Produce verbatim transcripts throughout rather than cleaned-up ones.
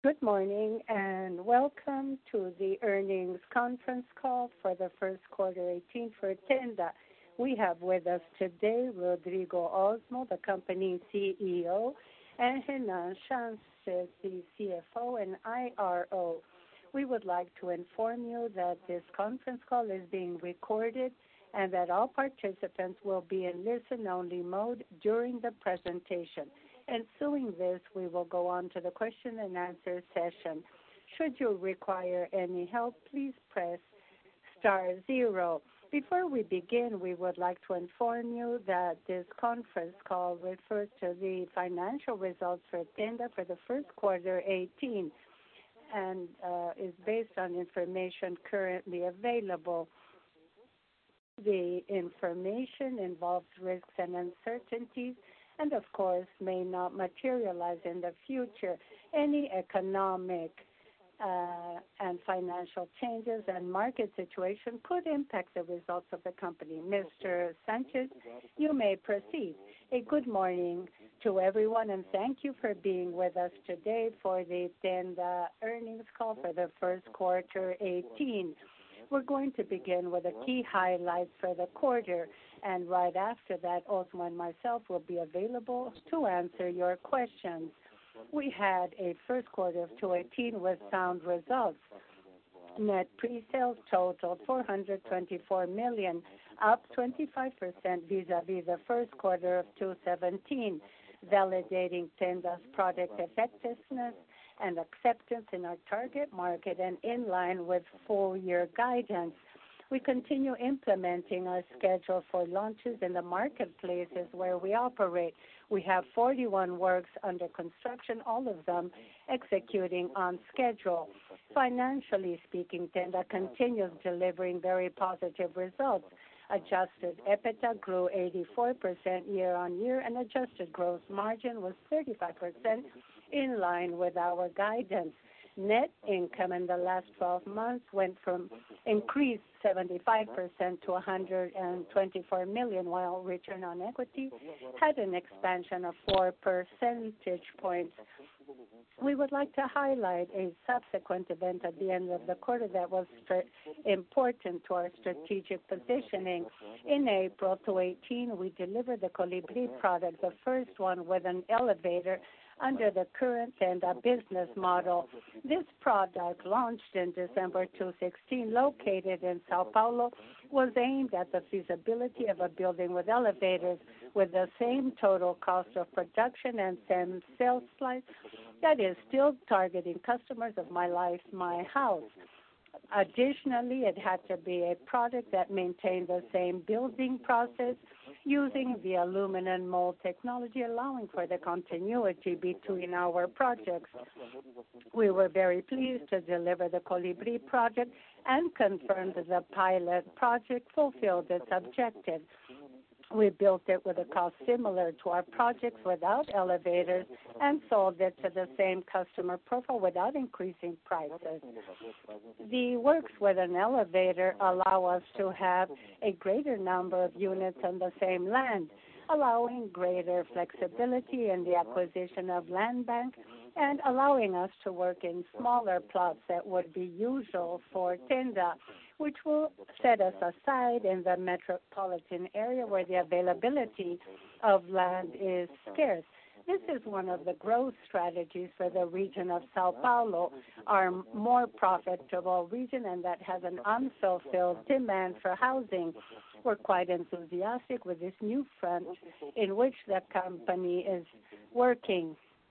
Good morning and welcome to the earnings conference call for the first quarter eighteen for Tenda. We have with us today Rodrigo Osmo, the company C E O, and Renan Chancet, the C F O and I R O. We would like to inform you that this conference call is being recorded and that all participants will be in listen-only mode during the presentation. Ensuing this, we will go on to the question and answer session. Should you require any help, please press star zero. Before we begin, we would like to inform you that this conference call refers to the financial results for Tenda for the first quarter eighteen and uh, is based on information currently available. The information involves risks and uncertainties and, of course, may not materialize in the future. Any economic uh, and financial changes and market situation could impact the results of the company. Mister Sanchez, you may proceed. A good morning to everyone, and thank you for being with us today for the Tenda earnings call for the first quarter eighteen. We're going to begin with the key highlights for the quarter, and right after that, Osmo and myself will be available to answer your questions. We had a first quarter of twenty eighteen with sound results. Net pre-sales totaled four hundred twenty-four million dollars, up twenty-five percent vis-a-vis the first quarter of two thousand seventeen, validating Tenda's product effectiveness and acceptance in our target market and in line with full-year guidance. We continue implementing our schedule for launches in the marketplaces where we operate. We have forty-one works under construction, all of them executing on schedule. Financially speaking, Tenda continues delivering very positive results. Adjusted EBITDA grew eighty-four percent year-on-year, and adjusted gross margin was thirty-five percent, in line with our guidance. Net income in the last twelve months went from increased seventy-five percent to one hundred twenty-four million dollars, while return on equity had an expansion of four percentage points. We would like to highlight a subsequent event at the end of the quarter that was important to our strategic positioning. In April twenty eighteen, we delivered the Colibri product, the first one with an elevator under the current Tenda business model. This product, launched in December two thousand sixteen, located in Sao Paulo, was aimed at the feasibility of a building with elevators with the same total cost of production and same sales price, that is still targeting customers of My Life, My House. Additionally, it had to be a product that maintained the same building process using the aluminum mold technology, allowing for the continuity between our projects. We were very pleased to deliver the Colibri project and confirmed that the pilot project fulfilled its objective. We built it with a cost similar to our projects without elevators and sold it to the same customer profile without increasing prices. The works with an elevator allow us to have a greater number of units on the same land, allowing greater flexibility in the acquisition of land bank and allowing us to work in smaller plots that would be usual for Tenda, which will set us aside in the metropolitan area where the availability of land is scarce. This is one of the growth strategies for the region of Sao Paulo, our more profitable region, and that has an unfulfilled demand for housing. We're quite enthusiastic with this new front in which the company is working.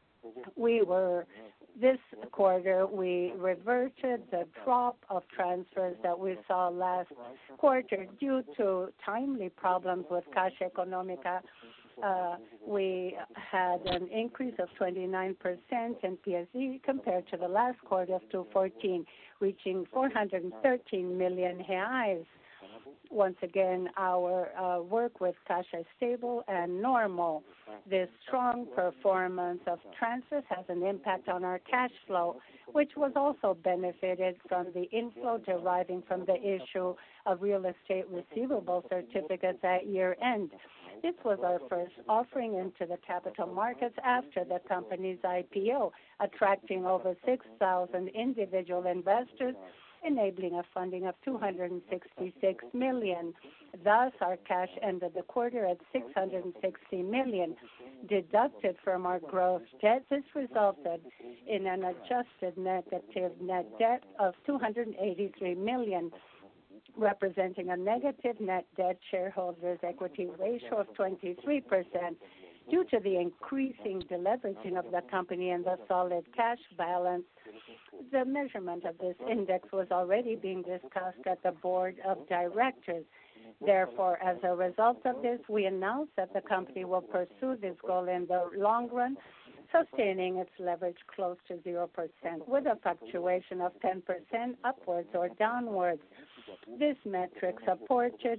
We were, this quarter, we reverted the drop of transfers that we saw last quarter due to timely problems with Caixa Econômica. Uh, we had an increase of twenty-nine percent in P S E compared to the last quarter of two thousand fourteen, reaching four hundred thirteen million reais. Once again, our uh, work with Caixa is stable and normal. This strong performance of transfers has an impact on our cash flow, which was also benefited from the inflow deriving from the issue of real estate receivable certificates at year end. This was our first offering into the capital markets after the company's I P O, attracting over six thousand individual investors, enabling a funding of two hundred sixty-six million dollars. Thus, our cash ended the quarter at six hundred sixty million dollars. Deducted from our gross debt, this resulted in an adjusted negative net debt of two hundred eighty-three million dollars, representing a negative net debt shareholders' equity ratio of twenty-three percent. Due to the increasing deleveraging of the company and the solid cash balance, the measurement of this index was already being discussed at the board of directors. Therefore, as a result of this, we announced that the company will pursue this goal in the long run, sustaining its leverage close to zero percent with a fluctuation of ten percent upwards or downwards. This metric supported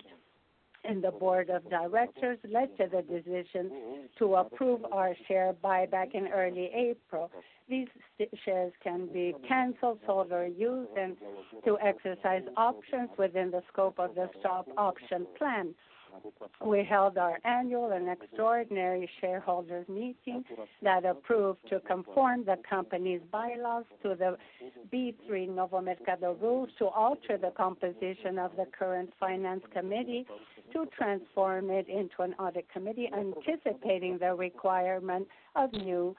in the board of directors led to the decision to approve our share buyback in early April. These shares can be canceled, sold, or used and to exercise options within the scope of the stock option plan. We held our annual and extraordinary shareholders meeting that approved to conform the company's bylaws to the B three Novo Mercado rules to alter the composition of the current finance committee to transform it into an audit committee, anticipating the requirement of new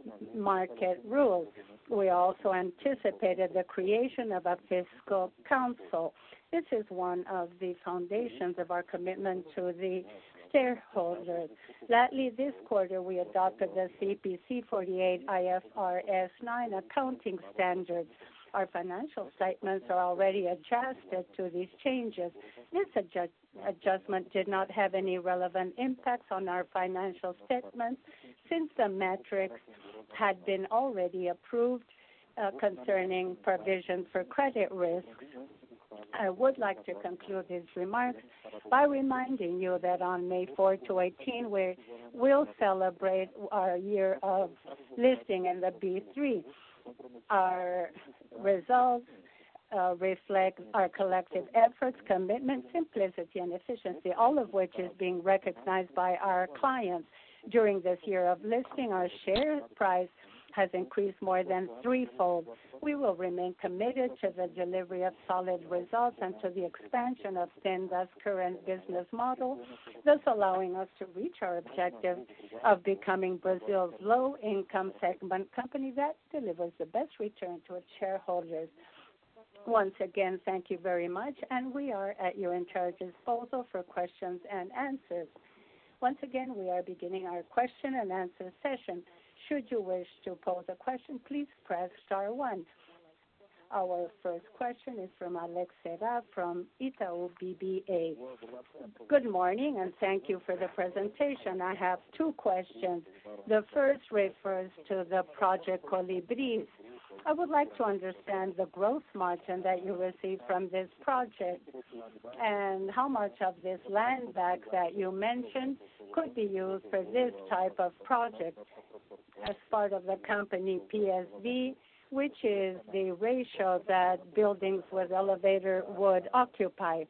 market rules. We also anticipated the creation of a fiscal council. This is one of the foundations of our commitment to the shareholders. Lastly, this quarter we adopted the C P C forty-eight I F R S nine accounting standards. Our financial statements are already adjusted to these changes. This adjust adjustment did not have any relevant impacts on our financial statements since the metrics had been already approved uh, concerning provisions for credit risks. I would like to conclude these remarks by reminding you that on May fourth to eighteenth, we will celebrate our year of listing in the B three. Our results uh, reflect our collective efforts, commitment, simplicity, and efficiency, all of which is being recognized by our clients. During this year of listing, our share price has increased more than threefold. We will remain committed to the delivery of solid results and to the expansion of Tenda's current business model, thus allowing us to reach our objective of becoming Brazil's low-income segment company that delivers the best return to its shareholders. Once again, thank you very much, and we are at your entire disposal for questions and answers. Once again, we are beginning our question and answer session. Should you wish to pose a question, please press star one. Our first question is from Alex Serra from Itaú B B A. Good morning, and thank you for the presentation. I have two questions. The first refers to the project Colibris. I would like to understand the gross margin that you receive from this project and how much of this land bank that you mentioned could be used for this type of project as part of the company P S V, which is the ratio that buildings with elevator would occupy.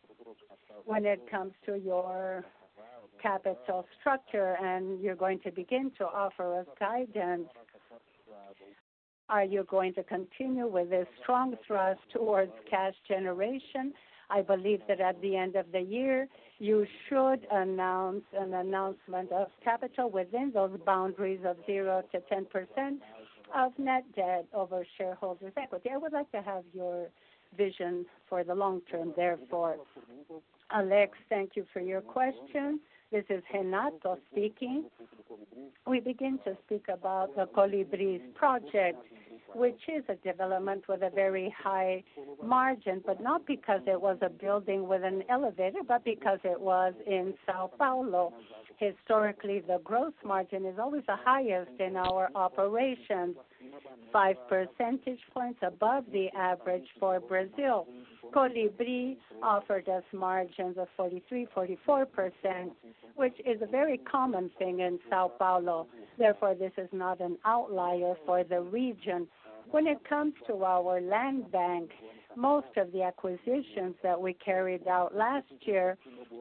When it comes to your capital structure and you're going to begin to offer us guidance, are you going to continue with this strong thrust towards cash generation? I believe that at the end of the year, you should announce an announcement of capital within those boundaries of zero to ten percent of net debt over shareholders' equity. I would like to have your vision for the long term, therefore. Alex, thank you for your question. This is Renato speaking. We begin to speak about the Colibris project, which is a development with a very high margin, but not because it was a building with an elevator, but because it was in Sao Paulo. Historically, the gross margin is always the highest in our operations, five percentage points above the average for Brazil. Colibri offered us margins of forty-three, forty-four percent, which is a very common thing in Sao Paulo. Therefore, this is not an outlier for the region. When it comes to our land bank, most of the acquisitions that we carried out last year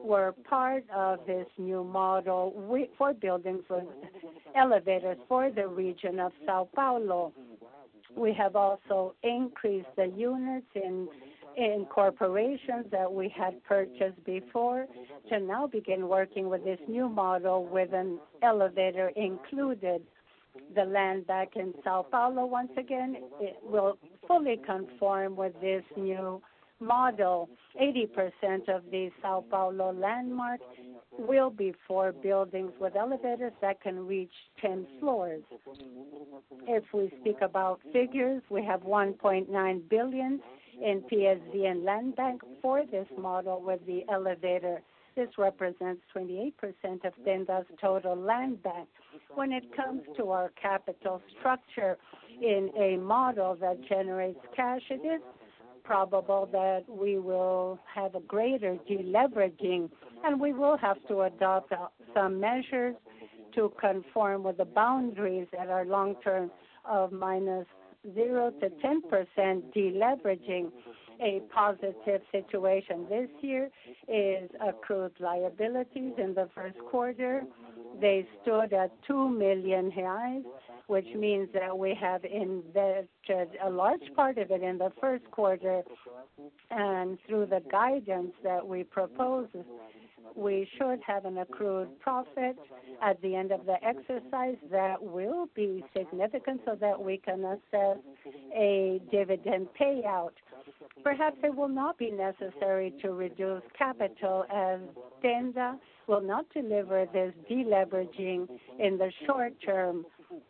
were part of this new model we, for buildings with elevators for the region of Sao Paulo. We have also increased the units in in corporations that we had purchased before to now begin working with this new model with an elevator included. The land back in Sao Paulo, once again, it will fully conform with this new model. eighty percent of the Sao Paulo landmark will be for buildings with elevators that can reach ten floors. If we speak about figures, we have one point nine billion dollars in P S V and land bank for this model with the elevator. This represents twenty-eight percent of Tenda's total land bank. When it comes to our capital structure in a model that generates cash, it is probable that we will have a greater deleveraging, and we will have to adopt uh, some measures to conform with the boundaries that are long-term of minus zero to ten percent deleveraging. A positive situation this year is accrued liabilities in the first quarter. They stood at two million reais, which means that we have invested a large part of it in the first quarter, and through the guidance that we propose, we should have an accrued profit at the end of the exercise that will be significant so that we can assess a dividend payout. Perhaps it will not be necessary to reduce capital, as Tenda will not deliver this deleveraging in the short term.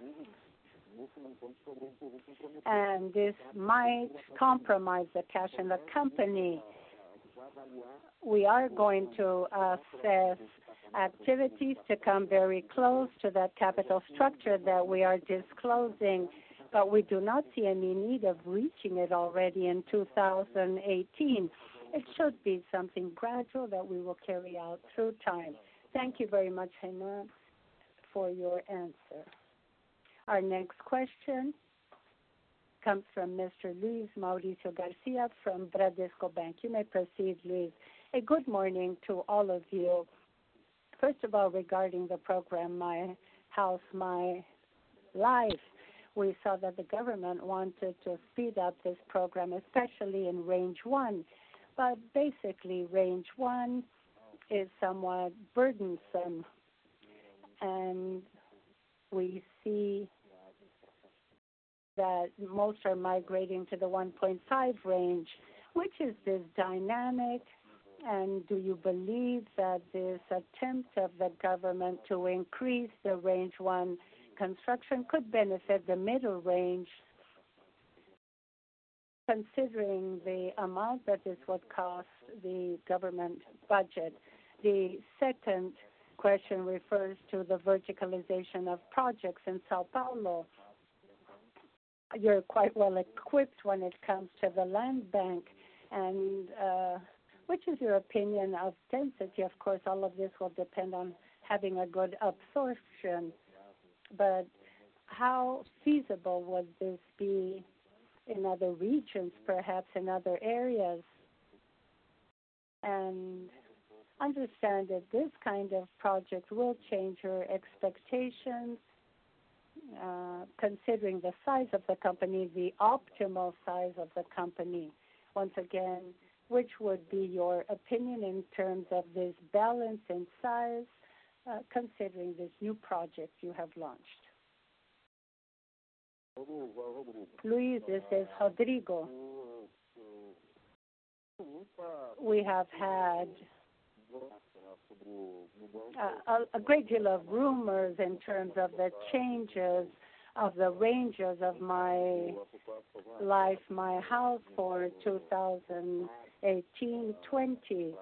And this might compromise the cash in the company. We are going to assess activities to come very close to that capital structure that we are disclosing, but we do not see any need of reaching it already in two thousand eighteen. It should be something gradual that we will carry out through time. Thank you very much, Renan, for your answer. Our next question comes from Mister Luis Mauricio Garcia from Bradesco Bank. You may proceed, Luis. A good morning to all of you. First of all, regarding the program My House, My Life, we saw that the government wanted to speed up this program, especially in Range one. But basically, Range one is somewhat burdensome, and we see that most are migrating to the one point five range. Which is this dynamic, and do you believe that this attempt of the government to increase the Range one construction could benefit the middle range, considering the amount that this would cost the government budget? The second question refers to the verticalization of projects in Sao Paulo. You're quite well equipped when it comes to the land bank, and uh, which is your opinion of density? Of course, all of this will depend on having a good absorption, but how feasible would this be in other regions, perhaps in other areas? And understand that this kind of project will change your expectations, uh, considering the size of the company, the optimal size of the company. Once again, which would be your opinion in terms of this balance in size, uh, considering this new project you have launched? Luis, this is Rodrigo. We have had a, a great deal of rumors in terms of the changes of the ranges of My Life, My House for two thousand eighteen twenty.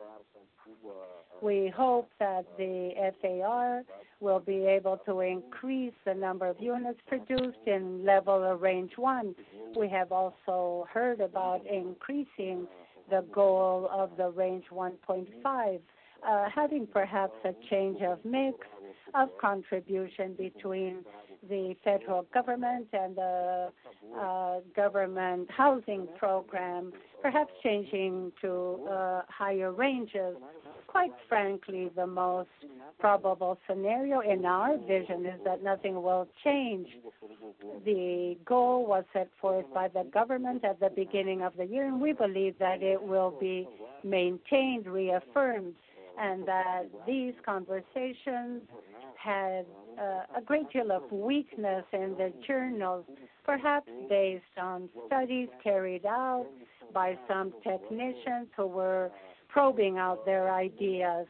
We hope that the F A R will be able to increase the number of units produced in level of Range one. We have also heard about increasing the goal of the Range one point five, uh, having perhaps a change of mix of contribution between the federal government and the uh, government housing program, perhaps changing to uh, higher ranges. Quite frankly, the most probable scenario in our vision is that nothing will change. The goal was set forth by the government at the beginning of the year, and we believe that it will be maintained, reaffirmed, and that these conversations had uh, a great deal of weakness in the journals, perhaps based on studies carried out by some technicians who were probing out their ideas.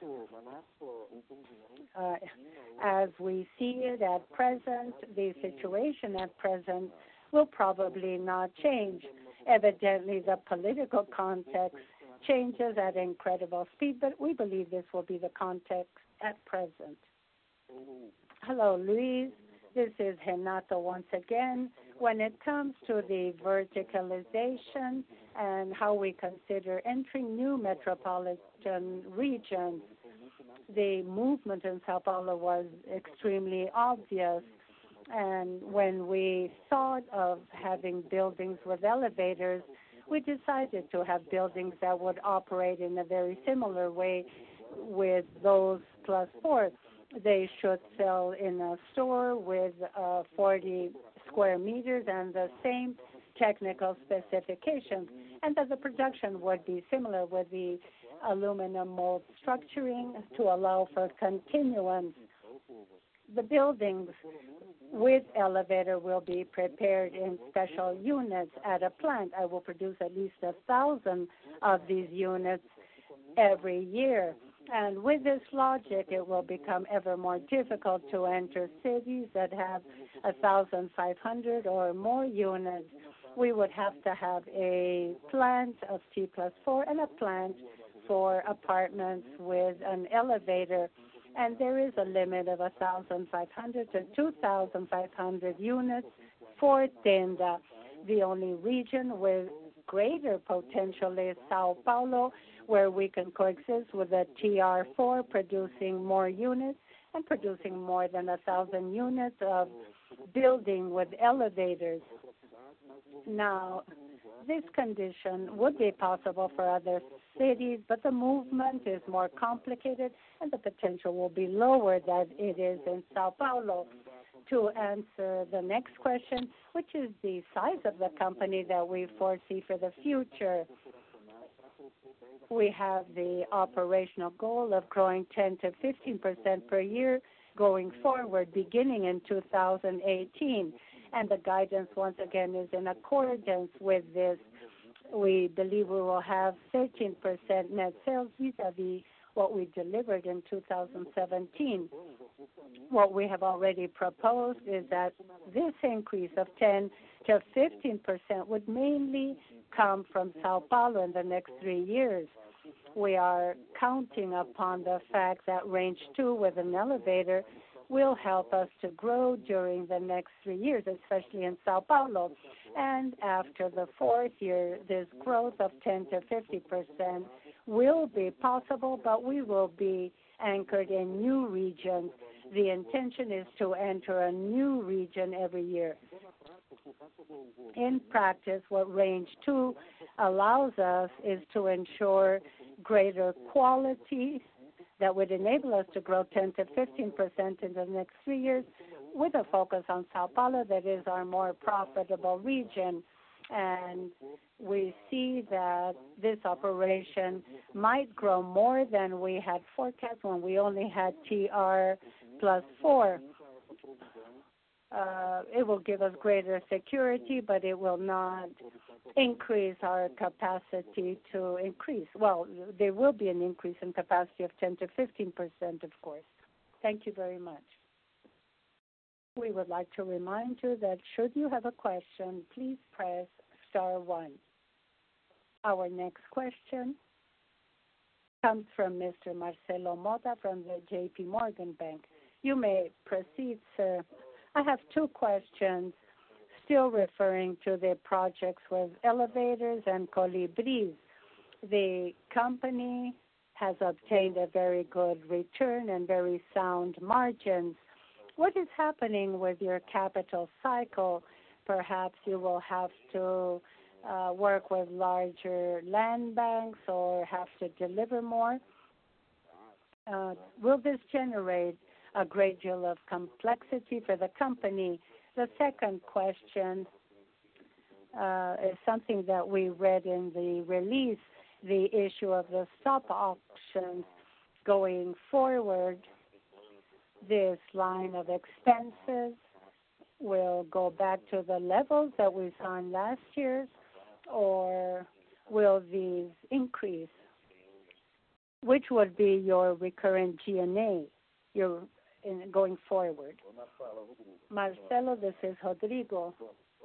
Uh, as we see it at present, the situation at present will probably not change. Evidently, the political context changes at incredible speed, but we believe this will be the context at present. Hello, Luis. This is Renato once again. When it comes to the verticalization and how we consider entering new metropolitan regions, the movement in Sao Paulo was extremely obvious. And when we thought of having buildings with elevators, we decided to have buildings that would operate in a very similar way with those plus four. They should sell in a store with uh, forty square meters and the same technical specifications, and that the production would be similar with the aluminum mold structuring to allow for continuance. The buildings with elevator will be prepared in special units at a plant. I will produce at least a thousand of these units every year. And with this logic, it will become ever more difficult to enter cities that have one thousand five hundred or more units. We would have to have a plant of T plus four and a plant for apartments with an elevator. And there is a limit of one thousand five hundred to two thousand five hundred units for Tenda. The only region with greater potential is Sao Paulo, where we can coexist with a T R four producing more units and producing more than one thousand units of building with elevators. Now, this condition would be possible for other cities, but the movement is more complicated and the potential will be lower than it is in Sao Paulo. To answer the next question, which is the size of the company that we foresee for the future, we have the operational goal of growing ten to fifteen percent per year going forward, beginning in two thousand eighteen. And the guidance, once again, is in accordance with this. We believe we will have thirteen percent net sales vis-a-vis what we delivered in two thousand seventeen. What we have already proposed is that this increase of ten to fifteen percent would mainly come from Sao Paulo in the next three years. We are counting upon the fact that range two with an elevator will help us to grow during the next three years, especially in Sao Paulo. And after the fourth year, this growth of ten to fifty percent will be possible, but we will be anchored in new regions. The intention is to enter a new region every year. In practice, what range two allows us is to ensure greater quality that would enable us to grow ten to fifteen percent in the next three years with a focus on Sao Paulo, that is our more profitable region. And we see that this operation might grow more than we had forecast when we only had T R plus four. Uh, it will give us greater security, but it will not increase our capacity to increase. Well, there will be an increase in capacity of ten to fifteen percent, of course. Thank you very much. We would like to remind you that should you have a question, please press star one. Our next question comes from Mister Marcelo Mota from the J P Morgan Bank. You may proceed, sir. I have two questions, still referring to the projects with elevators and colibris. The company has obtained a very good return and very sound margins. What is happening with your capital cycle? Perhaps you will have to uh, work with larger land banks or have to deliver more. Uh, will this generate a great deal of complexity for the company? The second question uh, is something that we read in the release, the issue of the stop auctions going forward. This line of expenses will go back to the levels that we saw in last year's, or will these increase? Which would be your recurrent G N A your, in, going forward? Marcelo, this is Rodrigo.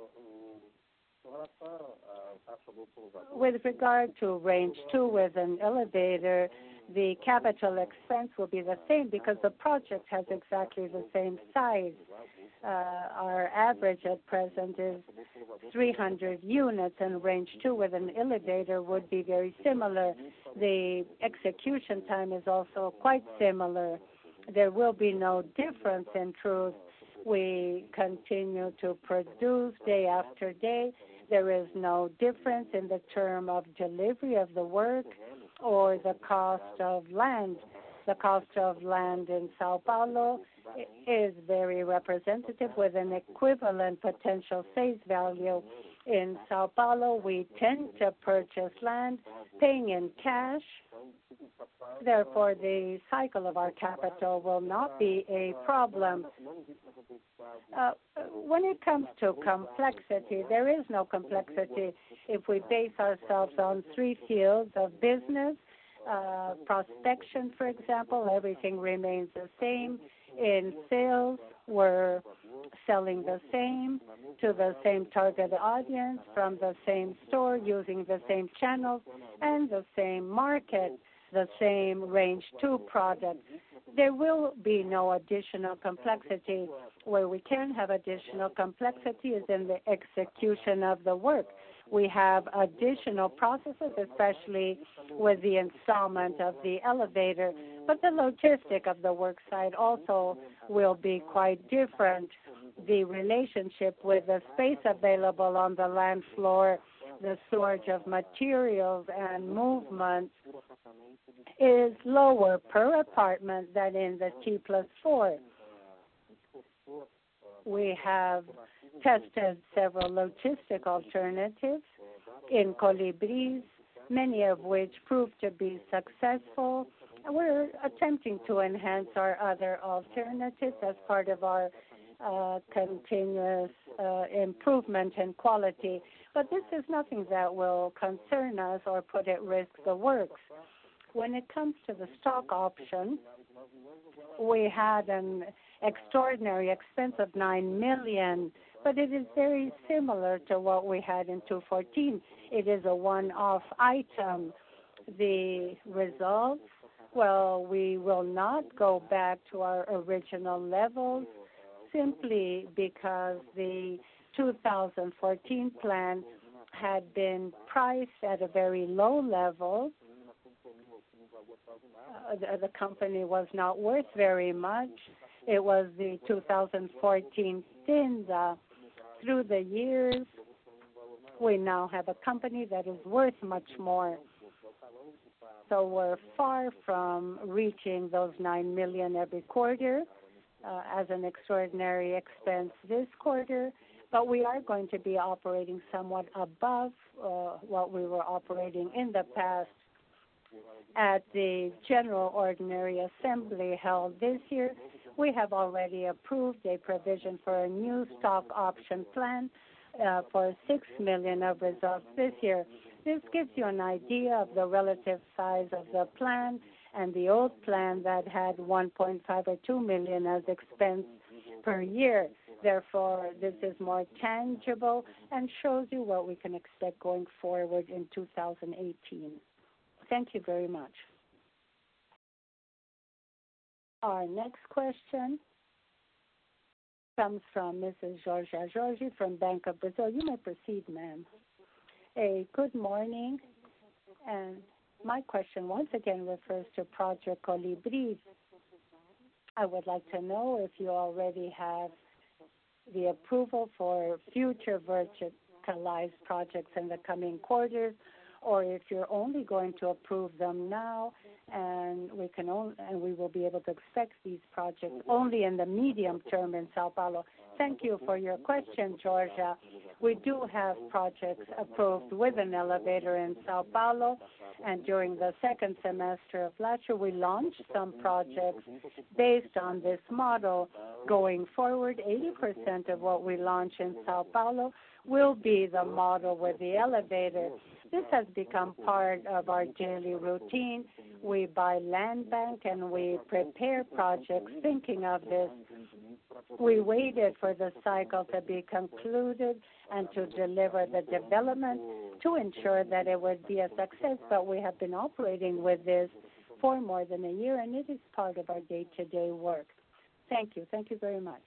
With regard to range two with an elevator, the capital expense will be the same because the project has exactly the same size. Uh, our average at present is three hundred units, and range two with an elevator would be very similar. The execution time is also quite similar. There will be no difference in truth. We continue to produce day after day. There is no difference in the term of delivery of the work or the cost of land. The cost of land in Sao Paulo is very representative with an equivalent potential sales value. In Sao Paulo, we tend to purchase land paying in cash. Therefore, the cycle of our capital will not be a problem. Uh, when it comes to complexity, there is no complexity if we base ourselves on three fields of business. Uh, prospection, for example, everything remains the same. In sales, we're selling the same to the same target audience from the same store using the same channels and the same market, the same range two product. There will be no additional complexity. Where we can have additional complexity is in the execution of the work. We have additional processes, especially with the installment of the elevator, but the logistic of the work site also will be quite different. The relationship with the space available on the land floor, the storage of materials and movement is lower per apartment than in the T plus four. We have tested several logistic alternatives in Colibris, many of which proved to be successful. We're attempting to enhance our other alternatives as part of our uh, continuous uh, improvement in quality. But this is nothing that will concern us or put at risk the works. When it comes to the stock option, we had an extraordinary expense of nine million dollars, but it is very similar to what we had in two fourteen. It is a one-off item. The results, well, we will not go back to our original levels simply because the two thousand fourteen plan had been priced at a very low level. Uh, the, the company was not worth very much. It was the two thousand fourteen Tinda. Through the years, we now have a company that is worth much more. So we're far from reaching those nine million dollars every quarter uh, as an extraordinary expense this quarter, but we are going to be operating somewhat above uh, what we were operating in the past. At the General Ordinary Assembly held this year, we have already approved a provision for a new stock option plan uh, for six million dollars of results this year. This gives you an idea of the relative size of the plan and the old plan that had one point five or two million dollars as expense per year. Therefore, this is more tangible and shows you what we can expect going forward in two thousand eighteen. Thank you very much. Our next question comes from Missus Georgia Jorge from Bank of Brazil. You may proceed, ma'am. A good morning. And my question once again refers to Project Colibris. I would like to know if you already have the approval for future verticalized projects in the coming quarters, or if you're only going to approve them now, and we can only, and we will be able to expect these projects only in the medium term in Sao Paulo. Thank you for your question, Georgia. We do have projects approved with an elevator in Sao Paulo, and during the second semester of last year, we launched some projects based on this model. Going forward, eighty percent of what we launch in Sao Paulo will be the model with the elevator. This has become part of our daily routine. We buy land bank and we prepare projects thinking of this. We waited for the cycle to be concluded and to deliver the development to ensure that it would be a success, but we have been operating with this for more than a year, and it is part of our day-to-day work. Thank you. Thank you very much.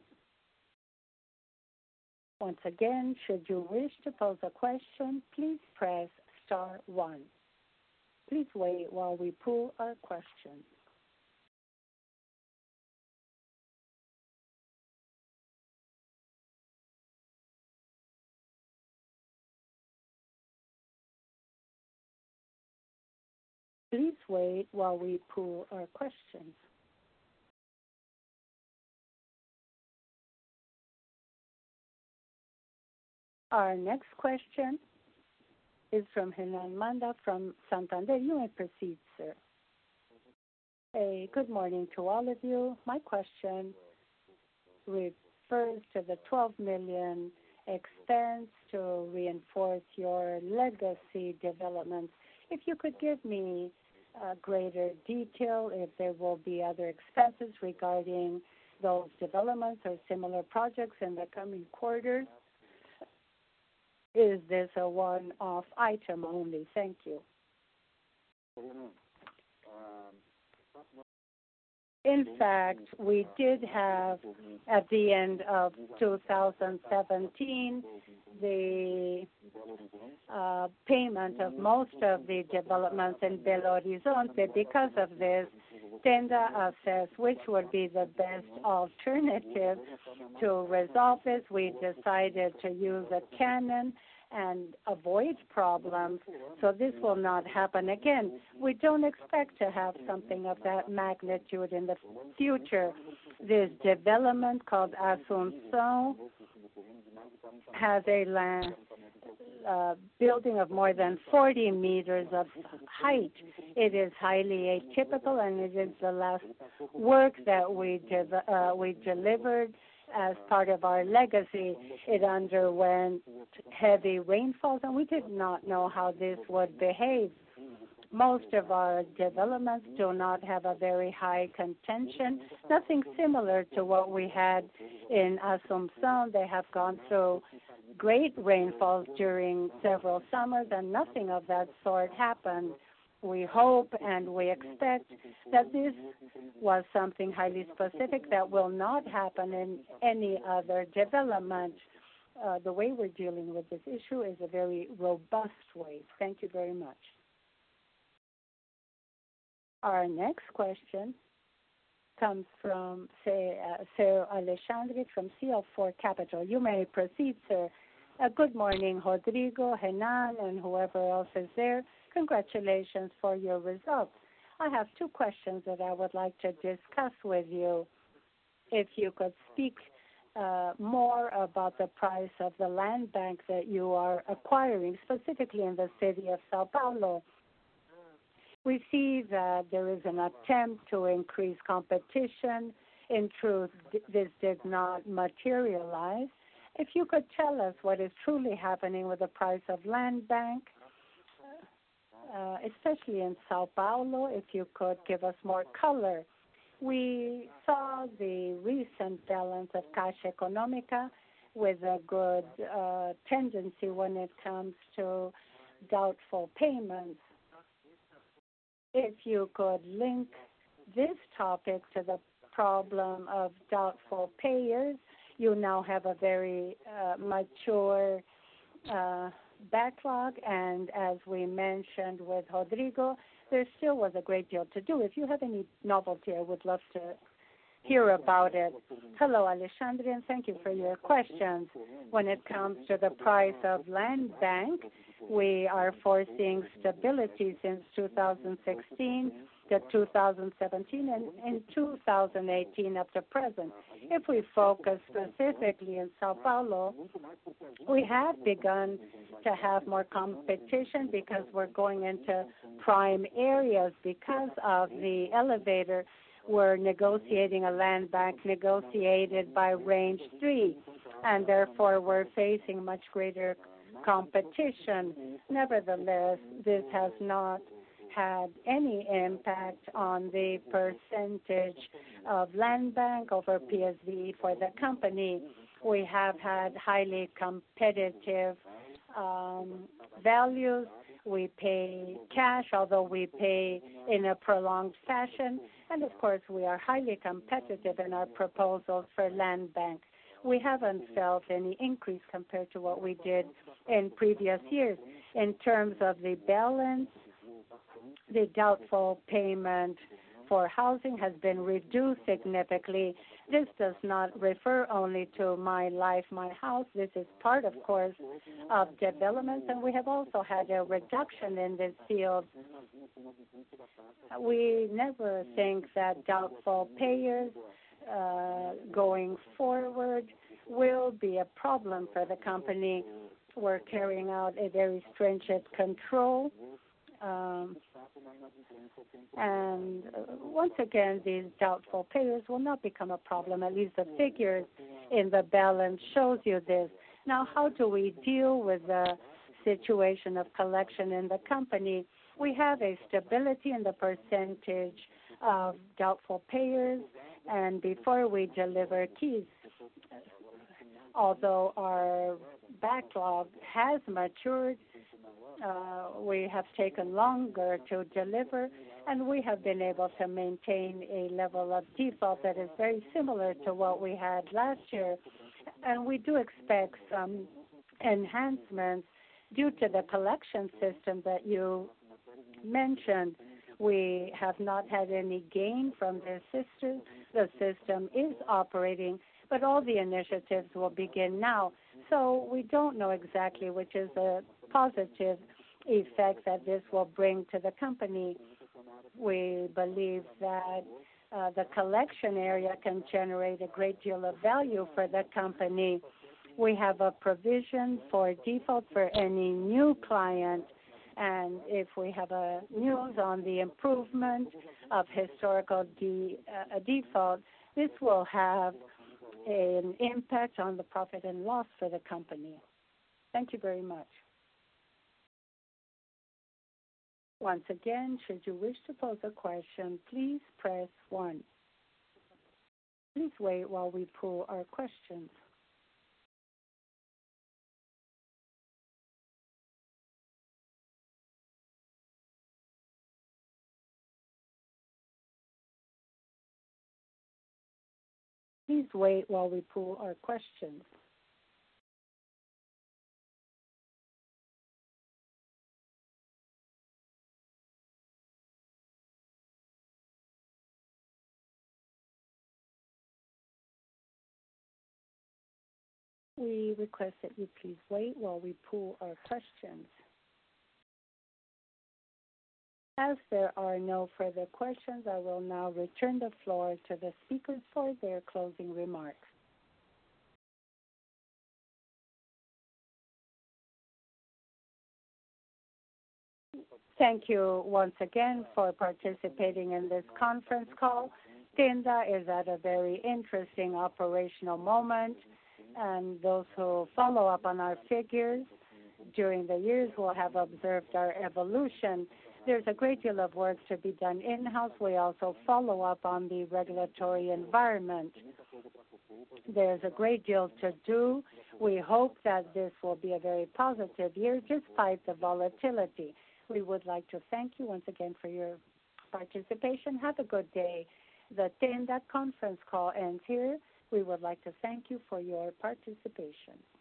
Once again, should you wish to pose a question, please press star one. Please wait while we pull our questions. Please wait while we pull our questions. Our next question is from Renan Manda from Santander. You may proceed, sir. Hey, good morning to all of you. My question refers to the twelve million expense to reinforce your legacy developments. If you could give me uh, greater detail, if there will be other expenses regarding those developments or similar projects in the coming quarters. Is this a one-off item only? Thank you. In fact, we did have, at the end of two thousand seventeen, the uh, payment of most of the developments in Belo Horizonte. Because of this, Tenda assessed which would be the best alternative to resolve this. We decided to use a canon and avoid problems, so this will not happen again. We don't expect to have something of that magnitude in the future. This development called Assunção has a land uh, building of more than forty meters of height. It is highly atypical, and it is the last work that we, de- uh, we delivered as part of our legacy. It underwent heavy rainfalls, and we did not know how this would behave. Most of our developments do not have a very high contention, nothing similar to what we had in Assunção. They have gone through great rainfalls during several summers, and nothing of that sort happened. We hope and we expect that this was something highly specific that will not happen in any other development. Uh, the way we're dealing with this issue is a very robust way. Thank you very much. Our next question comes from Sir Alexandre from C L four Capital. You may proceed, sir. Uh, good morning, Rodrigo, Renan, and whoever else is there. Congratulations for your results. I have two questions that I would like to discuss with you. If you could speak uh, more about the price of the land bank that you are acquiring, specifically in the city of Sao Paulo. We see that there is an attempt to increase competition. In truth, this did not materialize. If you could tell us what is truly happening with the price of land bank, Uh, especially in Sao Paulo, if you could give us more color. We saw the recent balance of Caixa Econômica with a good uh, tendency when it comes to doubtful payments. If you could link this topic to the problem of doubtful payers, you now have a very uh, mature uh, backlog, and as we mentioned with Rodrigo, there still was a great deal to do. If you have any novelty, I would love to hear about it. Hello, Alexandre, and thank you for your questions. When it comes to the price of land bank, we are foreseeing stability since two thousand sixteen to two thousand seventeen and in two thousand eighteen up to present. If we focus specifically in Sao Paulo, we have begun to have more competition because we're going into prime areas because of the elevator. We're negotiating a land bank negotiated by range three, and therefore we're facing much greater competition. Nevertheless, this has not had any impact on the percentage of land bank over P S V for the company. We have had highly competitive um, values. We pay cash, although we pay in a prolonged fashion. And of course, we are highly competitive in our proposals for land bank. We haven't felt any increase compared to what we did in previous years. In terms of the balance, the doubtful payment for housing has been reduced significantly. This does not refer only to My Life, My House. This is part, of course, of development, and we have also had a reduction in this field. We never think that doubtful payers uh, going forward will be a problem for the company. We're carrying out a very stringent control. Um, and uh, once again, these doubtful payers will not become a problem. At least the figures in the balance shows you this. Now, how do we deal with the situation of collection in the company? We have a stability in the percentage of doubtful payers, and before we deliver keys, although our backlog has matured, Uh, we have taken longer to deliver, and we have been able to maintain a level of default that is very similar to what we had last year. And we do expect some enhancements due to the collection system that you mentioned. We have not had any gain from this system. The system is operating, but all the initiatives will begin now. So we don't know exactly which is a positive effect that this will bring to the company. We believe that uh, the collection area can generate a great deal of value for the company. We have a provision for default for any new client, and if we have a news on the improvement of historical de- uh, default, this will have an impact on the profit and loss for the company. Thank you very much. Once again, should you wish to pose a question, please press one. Please wait while we pull our questions. Please wait while we pull our questions. We request that you please wait while we pull our questions. As there are no further questions, I will now return the floor to the speakers for their closing remarks. Thank you once again for participating in this conference call. Tenda is at a very interesting operational moment, and those who follow up on our figures during the years will have observed our evolution. There's a great deal of work to be done in-house. We also follow up on the regulatory environment. There's a great deal to do. We hope that this will be a very positive year despite the volatility. We would like to thank you once again for your participation. Have a good day. The Tenda conference call ends here. We would like to thank you for your participation.